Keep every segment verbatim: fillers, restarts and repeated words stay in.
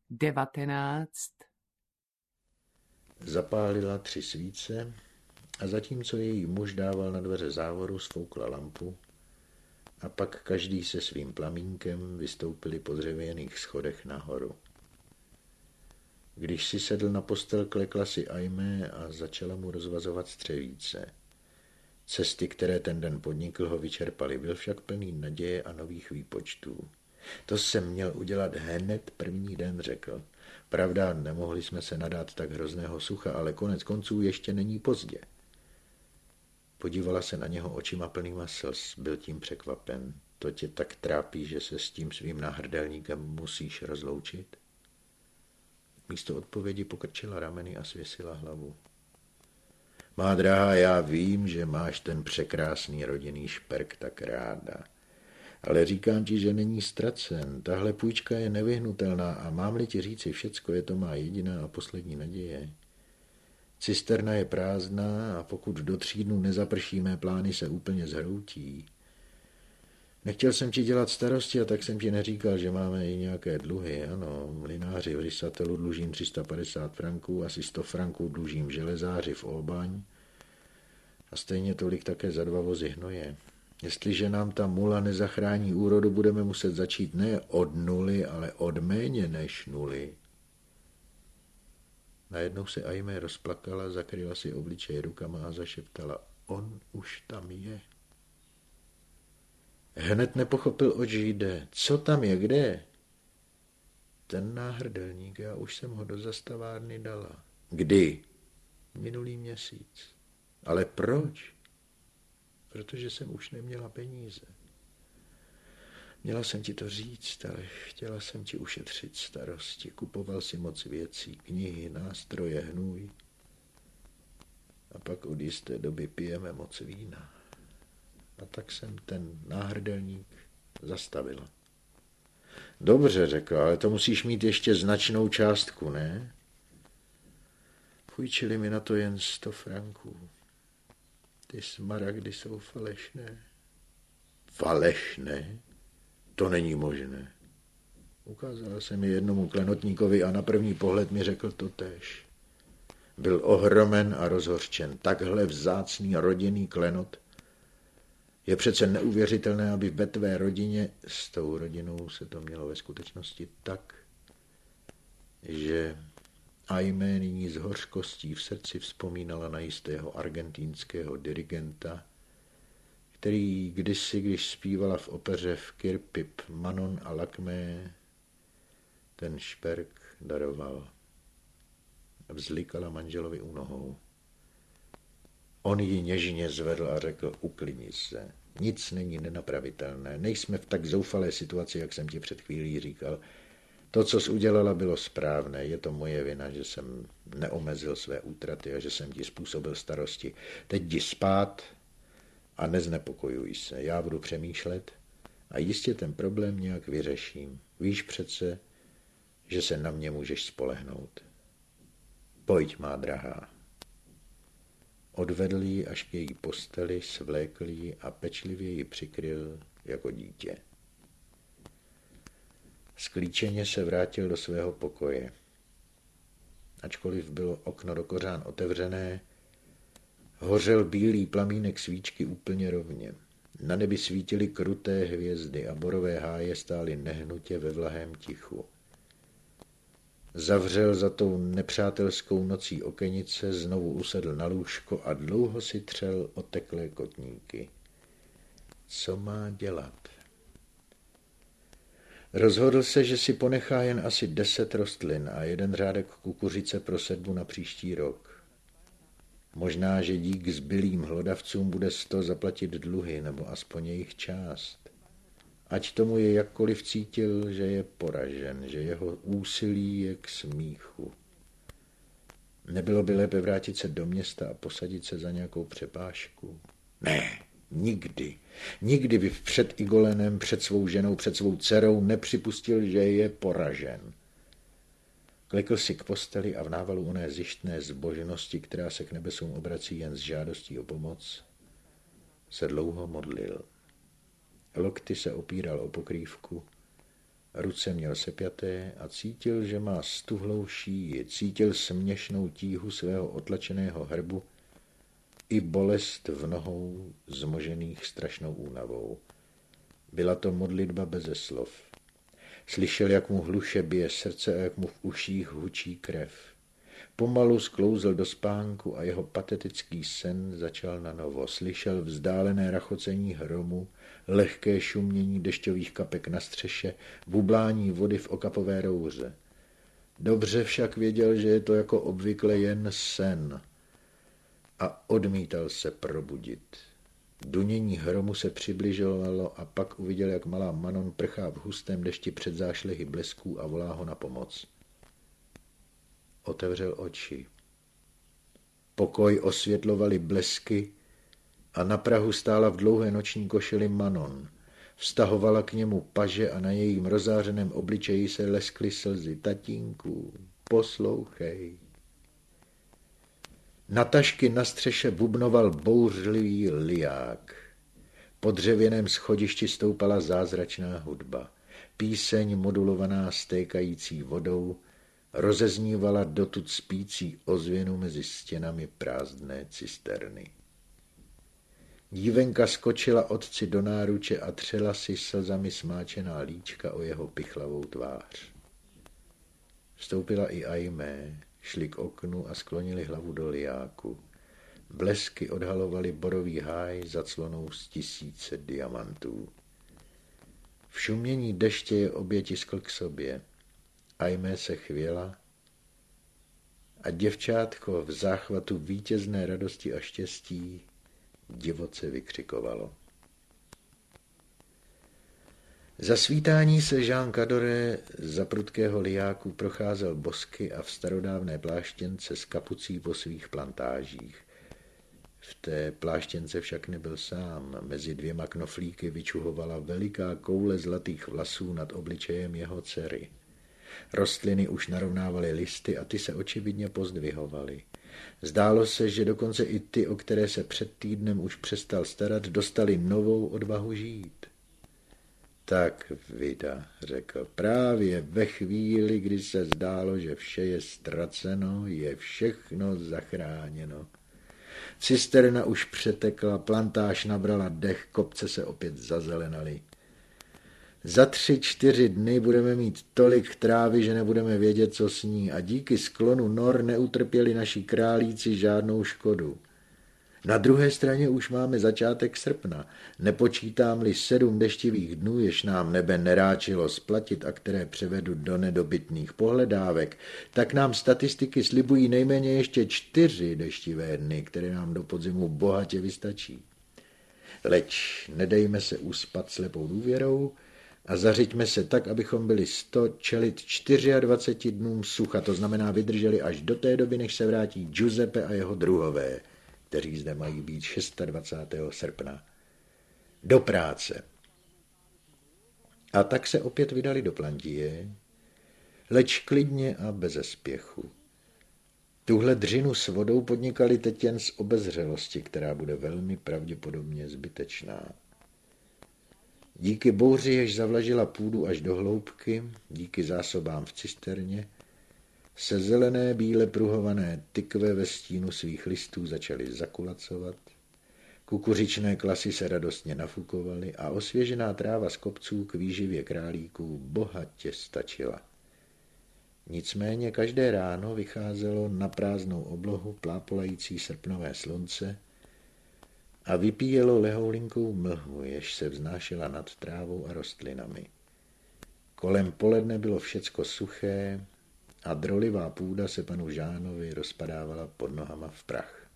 devatenáct. Zapálila tři svíce a zatímco její muž dával na dveře závoru, sfoukla lampu a pak každý se svým plamínkem vystoupili po dřevěných schodech nahoru. Když si sedl na postel, klekla si Aimé a začala mu rozvazovat střevíce. Cesty, které ten den podnikl, ho vyčerpaly, byl však plný naděje a nových výpočtů. To jsem měl udělat hned první den, řekl. Pravda, nemohli jsme se nadát tak hrozného sucha, ale konec konců ještě není pozdě. Podívala se na něho očima plnýma slz, byl tím překvapen. To tě tak trápí, že se s tím svým náhrdelníkem musíš rozloučit? Místo odpovědi pokrčila rameny a svěsila hlavu. Má drahá, já vím, že máš ten překrásný rodinný šperk tak ráda. Ale říkám ti, že není ztracen. Tahle půjčka je nevyhnutelná a mám-li ti říci všecko, je to má jediná a poslední naděje. Cisterna je prázdná a pokud do tří dnů nezaprší, mé plány se úplně zhroutí. Nechtěl jsem ti dělat starosti a tak jsem ti neříkal, že máme i nějaké dluhy. Ano, mlynáři v Rysatelu dlužím tři sta padesát franků, asi sto franků dlužím železáři v Olbaň a stejně tolik také za dva vozy hnoje. Jestliže nám ta mula nezachrání úrodu, budeme muset začít ne od nuly, ale od méně než nuly. Najednou se Aimé rozplakala, zakryla si obličej rukama a zašeptala, on už tam je. Hned nepochopil, oč jde. Co tam je, kde? Ten náhrdelník, já už jsem ho do zastavárny dala. Kdy? Minulý měsíc. Ale proč? Protože jsem už neměla peníze. Měla jsem ti to říct, ale chtěla jsem ti ušetřit starosti. Kupoval si moc věcí, knihy, nástroje, hnůj. A pak od jisté doby pijeme moc vína. A tak jsem ten náhrdelník zastavila. Dobře, řekla, ale to musíš mít ještě značnou částku, ne? Půjčili mi na to jen sto franků. Ty smaragdy jsou falešné. Falešné? To není možné. Ukázala se mi jednomu klenotníkovi a na první pohled mi řekl totéž. Byl ohromen a rozhořčen. Takhle vzácný rodinný klenot. Je přece neuvěřitelné, aby ve tvé rodině, s tou rodinou se to mělo ve skutečnosti tak, že Aimé nyní s hořkostí v srdci vzpomínala na jistého argentínského dirigenta, který kdysi, když zpívala v opeře v Kirpip Manon a Lakmé, ten šperk daroval. Vzlikala manželovi u nohou. On ji něžně zvedl a řekl, uklidni se. Nic není nenapravitelné. Nejsme v tak zoufalé situaci, jak jsem ti před chvílí říkal. To, co jsi udělala, bylo správné. Je to moje vina, že jsem neomezil své útraty a že jsem ti způsobil starosti. Teď jdi spát a neznepokojuj se. Já budu přemýšlet a jistě ten problém nějak vyřeším. Víš přece, že se na mě můžeš spolehnout. Pojď, má drahá. Odvedl ji až k její posteli, svlékl ji a pečlivě ji přikryl jako dítě. Sklíčeně se vrátil do svého pokoje. Ačkoliv bylo okno do kořán otevřené, hořel bílý plamínek svíčky úplně rovně. Na nebi svítily kruté hvězdy a borové háje stály nehnutě ve vlahém tichu. Zavřel za tou nepřátelskou nocí okenice, znovu usedl na lůžko a dlouho si třel oteklé kotníky. Co má dělat? Rozhodl se, že si ponechá jen asi deset rostlin a jeden řádek kukuřice pro sedbu na příští rok. Možná, že dík zbylým hlodavcům bude sto zaplatit dluhy, nebo aspoň jejich část. Ať tomu je jakkoliv cítil, že je poražen, že jeho úsilí je k smíchu. Nebylo by lépe vrátit se do města a posadit se za nějakou přepážku? Ne, nikdy. Nikdy by před Igolenem, před svou ženou, před svou dcerou nepřipustil, že je poražen. Klekl si k posteli a v návalu oné zištné zbožnosti, která se k nebesům obrací jen s žádostí o pomoc, se dlouho modlil. Lokty se opíral o pokrývku Ruce měl sepjaté a cítil, že má stuhlou šíji, cítil směšnou tíhu svého otlačeného hrbu i bolest v nohou zmožených strašnou únavou. Byla to modlitba beze slov. Slyšel, jak mu hluše bije srdce a jak mu v uších hučí krev. Pomalu sklouzl do spánku a jeho patetický sen začal na novo. Slyšel vzdálené rachocení hromu, lehké šumění dešťových kapek na střeše, bublání vody v okapové rouře. Dobře však věděl, že je to jako obvykle jen sen a odmítal se probudit. Dunění hromu se přibližovalo a pak uviděl, jak malá Manon prchá v hustém dešti před zášlehy blesků a volá ho na pomoc. Otevřel oči. Pokoj osvětlovaly blesky a na prahu stála v dlouhé noční košili Manon. Vztahovala k němu paže a na jejím rozářeném obličeji se leskly slzy. Tatínku, poslouchej. Na tašky na střeše bubnoval bouřlivý liák. Po dřevěném schodišti stoupala zázračná hudba. Píseň modulovaná stékající vodou rozeznívala dotud spící ozvěnu mezi stěnami prázdné cisterny. Dívenka skočila otci do náruče a třela si slzami smáčená líčka o jeho pichlavou tvář. Vstoupila i Aimé, šli k oknu a sklonili hlavu do liáku. Blesky odhalovaly borový háj zaclonou z tisíce diamantů. V šumění deště je obě tiskl k sobě. Aimé se chvěla a děvčátko v záchvatu vítězné radosti a štěstí divoce vykřikovalo. Za svítání se Jean Cadoré za prudkého liáku procházel bosky a v starodávné pláštěnce s kapucí po svých plantážích. V té pláštěnce však nebyl sám. Mezi dvěma knoflíky vyčuhovala veliká koule zlatých vlasů nad obličejem jeho dcery. Rostliny už narovnávaly listy a ty se očividně pozdvihovaly. Zdálo se, že dokonce i ty, o které se před týdnem už přestal starat, dostali novou odvahu žít. Tak, Vida, řekl, právě ve chvíli, kdy se zdálo, že vše je ztraceno, je všechno zachráněno. Cisterna už přetekla, plantáž nabrala dech, kopce se opět zazelenaly. Za tři, čtyři dny budeme mít tolik trávy, že nebudeme vědět, co s ní, a díky sklonu nor neutrpěli naši králíci žádnou škodu. Na druhé straně už máme začátek srpna. Nepočítám-li sedm deštivých dnů, jež nám nebe neráčilo splatit a které převedu do nedobytných pohledávek, tak nám statistiky slibují nejméně ještě čtyři deštivé dny, které nám do podzimu bohatě vystačí. Leč nedejme se uspat slepou důvěrou a zařiďme se tak, abychom byli sto čelit dvaceti čtyři dnům sucha, to znamená vydrželi až do té doby, než se vrátí Giuseppe a jeho druhové, kteří zde mají být dvacátého šestého srpna. Do práce. A tak se opět vydali do Plantie, leč klidně a beze spěchu. Tuhle dřinu s vodou podnikali teď jen z obezřelosti, která bude velmi pravděpodobně zbytečná. Díky bouři, jež zavlažila půdu až do hloubky, díky zásobám v cisterně, se zelené bíle pruhované tykve ve stínu svých listů začaly zakulacovat, kukuřičné klasy se radostně nafukovaly a osvěžená tráva z kopců k výživě králíků bohatě stačila. Nicméně každé ráno vycházelo na prázdnou oblohu plápolající srpnové slunce a vypíjelo lehoulinkou mlhu, jež se vznášela nad trávou a rostlinami. Kolem poledne bylo všecko suché a drolivá půda se panu Žánovi rozpadávala pod nohama v prach.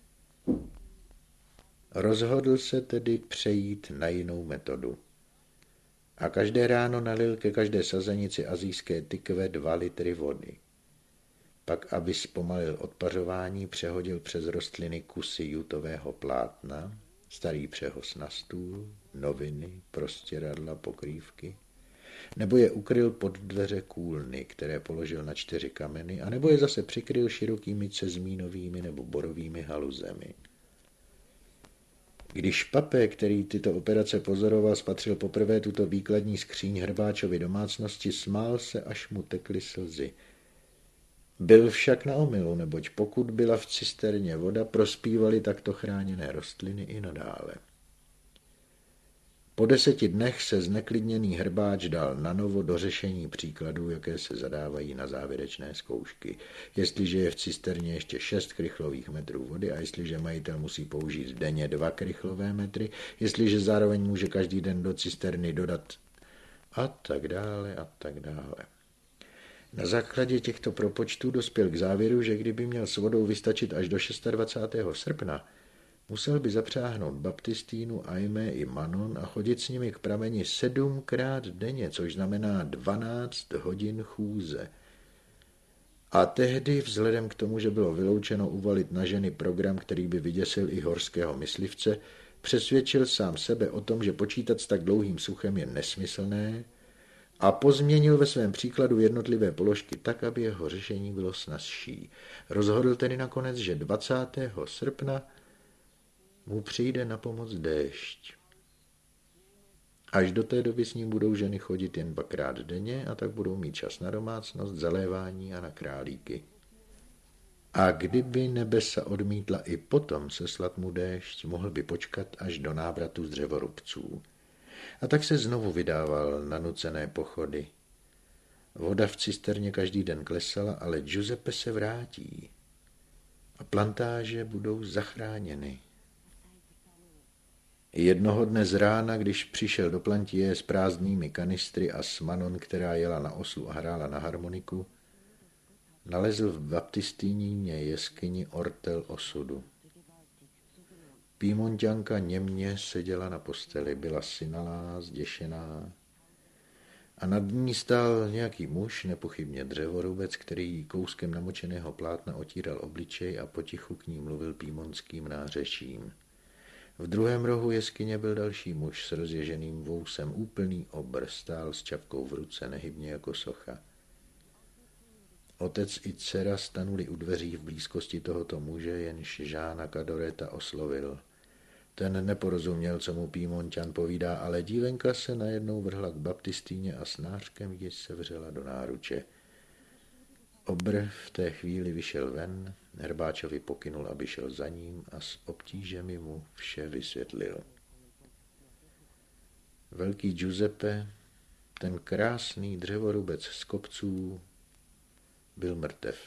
Rozhodl se tedy přejít na jinou metodu. A každé ráno nalil ke každé sazenici asijské tykve dva litry vody. Pak, aby zpomalil odpařování, přehodil přes rostliny kusy jutového plátna, starý přehoz na stůl, noviny, prostěradla, pokrývky, nebo je ukryl pod dveře kůlny, které položil na čtyři kameny, anebo je zase přikryl širokými cezmínovými nebo borovými haluzemi. Když Papé, který tyto operace pozoroval, spatřil poprvé tuto výkladní skříň Hrbáčovy domácnosti, smál se, až mu tekly slzy. Byl však na omylu, neboť pokud byla v cisterně voda, prospívaly takto chráněné rostliny i nadále. Po deseti dnech se zneklidněný Hrbáč dal nanovo do řešení příkladů, jaké se zadávají na závěrečné zkoušky. Jestliže je v cisterně ještě šest krychlových metrů vody a jestliže majitel musí použít denně dva krychlové metry, jestliže zároveň může každý den do cisterny dodat a tak dále a tak dále. Na základě těchto propočtů dospěl k závěru, že kdyby měl s vodou vystačit až do dvacátého šestého srpna, musel by zapřáhnout Baptistínu, Aimé i Manon a chodit s nimi k prameni sedmkrát denně, což znamená dvanáct hodin chůze. A tehdy, vzhledem k tomu, že bylo vyloučeno uvalit na ženy program, který by vyděsil i horského myslivce, přesvědčil sám sebe o tom, že počítat s tak dlouhým suchem je nesmyslné, a pozměnil ve svém příkladu jednotlivé položky tak, aby jeho řešení bylo snazší. Rozhodl tedy nakonec, že dvacátého srpna mu přijde na pomoc déšť. Až do té doby s ním budou ženy chodit jen dvakrát denně a tak budou mít čas na domácnost, zalévání a na králíky. A kdyby nebesa odmítla i potom seslat mu déšť, mohl by počkat až do návratu z dřevorubců. A tak se znovu vydával na nucené pochody. Voda v cisterně každý den klesala, ale Giuseppe se vrátí a plantáže budou zachráněny. Jednoho dne z rána, když přišel do Plantie s prázdnými kanistry a s Manon, která jela na oslu a hrála na harmoniku, nalezl v baptistínině jeskyni ortel osudu. Pímonťanka němě seděla na posteli, byla synalá, zděšená a nad ní stál nějaký muž, nepochybně dřevorubec, který kouskem namočeného plátna otíral obličej a potichu k ní mluvil pímonským nářečím. V druhém rohu jeskyně byl další muž s rozježeným vousem, úplný obr, stál s čapkou v ruce, nehybně jako socha. Otec i dcera stanuli u dveří v blízkosti tohoto muže, jenž Žána Kadoreta oslovil. Ten neporozuměl, co mu Pímonťan povídá, ale dívenka se najednou vrhla k Baptistíně a s nářkem ji sevřela do náruče. Obr v té chvíli vyšel ven, Hrbáčovi pokynul, aby šel za ním a s obtížemi mu vše vysvětlil. Velký Giuseppe, ten krásný dřevorubec z kopců, byl mrtev.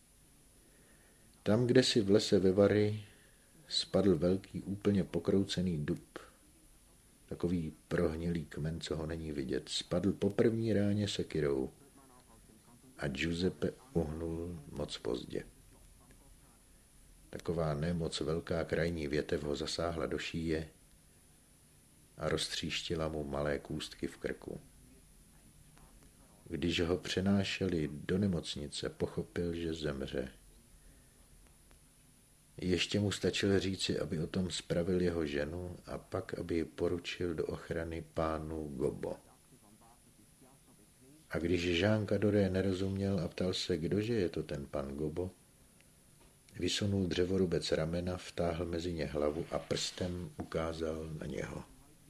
Tam, kde si v lese ve Vary, spadl velký, úplně pokroucený dub. Takový prohnilý kmen, co ho není vidět. Spadl po první ráně sekyrou a Giuseppe uhnul moc pozdě. Taková nemoc velká krajní větev ho zasáhla do šíje a roztříštila mu malé kůstky v krku. Když ho přenášeli do nemocnice, pochopil, že zemře. Ještě mu stačilo říci, aby o tom spravil jeho ženu a pak, aby ji poručil do ochrany pánu Gobo. A když Jean Cadoré nerozuměl a ptal se, kdože je to ten pan Gobo, vysunul dřevorubec ramena, vtáhl mezi ně hlavu a prstem ukázal na něho.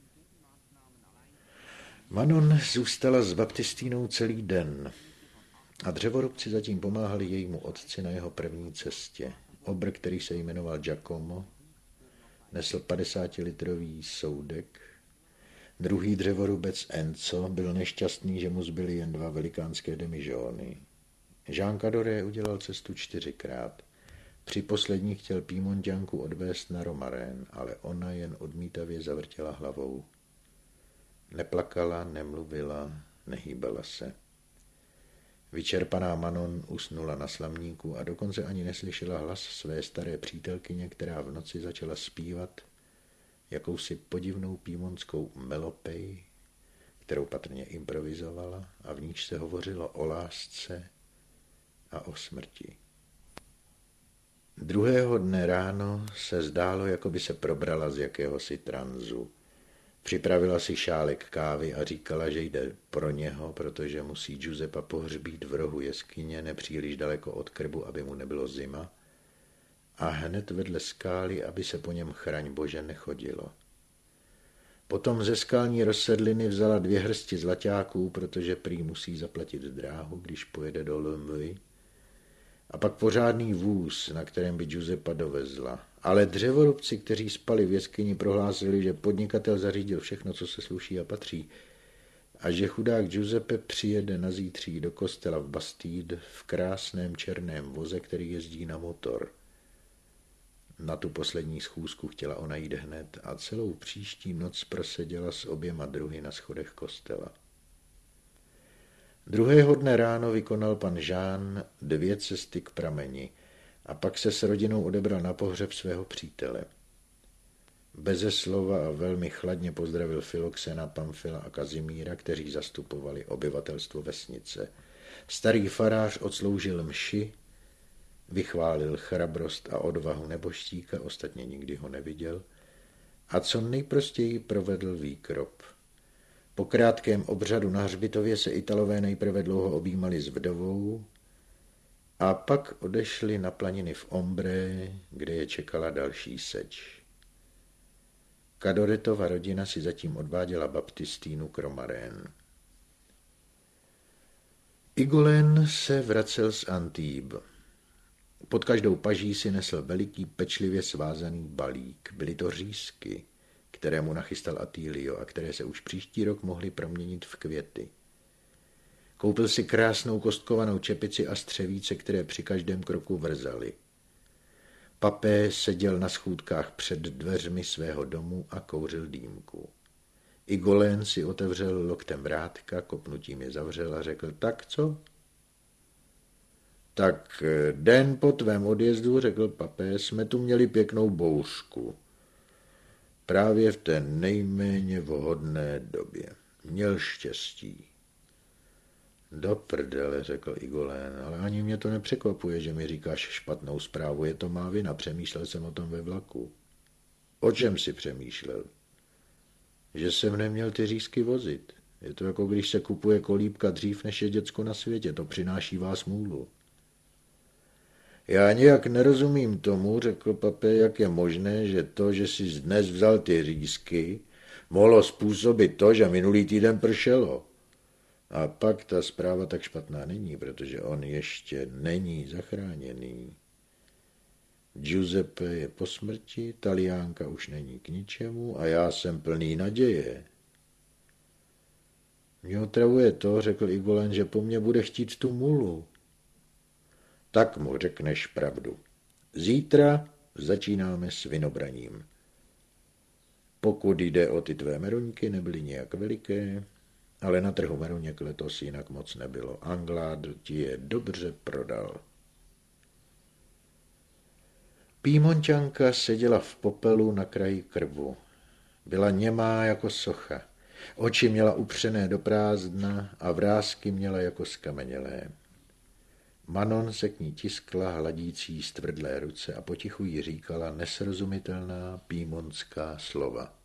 Manon zůstala s Baptistínou celý den a dřevorubci zatím pomáhali jejímu otci na jeho první cestě. Obr, který se jmenoval Giacomo, nesl padesátilitrový soudek. Druhý dřevorubec Enzo byl nešťastný, že mu zbyly jen dva velikánské demižóny. Jean Cadoré udělal cestu čtyřikrát. Při poslední chtěl Pímonťanku odvést na Romarén, ale ona jen odmítavě zavrtěla hlavou. Neplakala, nemluvila, nehýbala se. Vyčerpaná Manon usnula na slamníku a dokonce ani neslyšela hlas své staré přítelkyně, která v noci začala zpívat jakousi podivnou pímonskou melopej, kterou patrně improvizovala a v níž se hovořilo o lásce a o smrti. Druhého dne ráno se zdálo, jako by se probrala z jakéhosi tranzu. Připravila si šálek kávy a říkala, že jde pro něho, protože musí Giuseppa pohřbít v rohu jeskyně nepříliš daleko od krbu, aby mu nebylo zima, a hned vedle skály, aby se po něm chraň bože nechodilo. Potom ze skalní rozsedliny vzala dvě hrsti zlaťáků, protože prý musí zaplatit dráhu, když pojede do Le Muy, a pak pořádný vůz, na kterém by Giuseppa dovezla. Ale dřevorubci, kteří spali v jeskyni, prohlásili, že podnikatel zařídil všechno, co se sluší a patří, a že chudák Giuseppe přijede na zítří do kostela v Bastide v krásném černém voze, který jezdí na motor. Na tu poslední schůzku chtěla ona jít hned a celou příští noc proseděla s oběma druhy na schodech kostela. Druhého dne ráno vykonal pan Jean dvě cesty k prameni a pak se s rodinou odebral na pohřeb svého přítele. Beze slova a velmi chladně pozdravil Filoxena, Pamfila a Kazimíra, kteří zastupovali obyvatelstvo vesnice. Starý farář odsloužil mši, vychválil chrabrost a odvahu neboštíka, ostatně nikdy ho neviděl, a co nejprostěji provedl výkrop. Po krátkém obřadu na hřbitově se Italové nejprve dlouho objímali s vdovou a pak odešli na planiny v Ombré, kde je čekala další seč. Cadoretova rodina si zatím odváděla baptistínu k Romarén. Igolén se vracel z Antibes. Pod každou paží si nesl veliký, pečlivě svázaný balík. Byly to řízky, které mu nachystal Attilio a které se už příští rok mohly proměnit v květy. Koupil si krásnou kostkovanou čepici a střevíce, které při každém kroku vrzaly. Papé seděl na schůdkách před dveřmi svého domu a kouřil dýmku. Igolén si otevřel loktem vrátka, kopnutím je zavřel a řekl, tak co? Tak den po tvém odjezdu, řekl Papé, jsme tu měli pěknou bouřku. Právě v té nejméně vhodné době. Měl štěstí. Do prdele, řekl Igolén, ale ani mě to nepřekvapuje, že mi říkáš špatnou zprávu, je to má vina, přemýšlel jsem o tom ve vlaku. O čem si přemýšlel? Že jsem neměl ty řízky vozit. Je to jako když se kupuje kolíbka dřív, než je děcko na světě, to přináší vás smůlu. Já nějak nerozumím tomu, řekl Papé, jak je možné, že to, že jsi dnes vzal ty řízky, mohlo způsobit to, že minulý týden pršelo. A pak ta zpráva tak špatná není, protože on ještě není zachráněný. Giuseppe je po smrti, Taliánka už není k ničemu a já jsem plný naděje. Mě otravuje to, řekl Igolén, že po mně bude chtít tu mulu. Tak mu řekneš pravdu. Zítra začínáme s vinobraním. Pokud jde o ty tvé meruňky, nebyly nějak veliké, ale na trhu meruněk letos jinak moc nebylo. Anglád ti je dobře prodal. Pímonťanka seděla v popelu na kraji krbu. Byla němá jako socha. Oči měla upřené do prázdna a vrásky měla jako skamenělé. Manon se k ní tiskla hladící stvrdlé ruce a potichu jí říkala nesrozumitelná pímonská slova.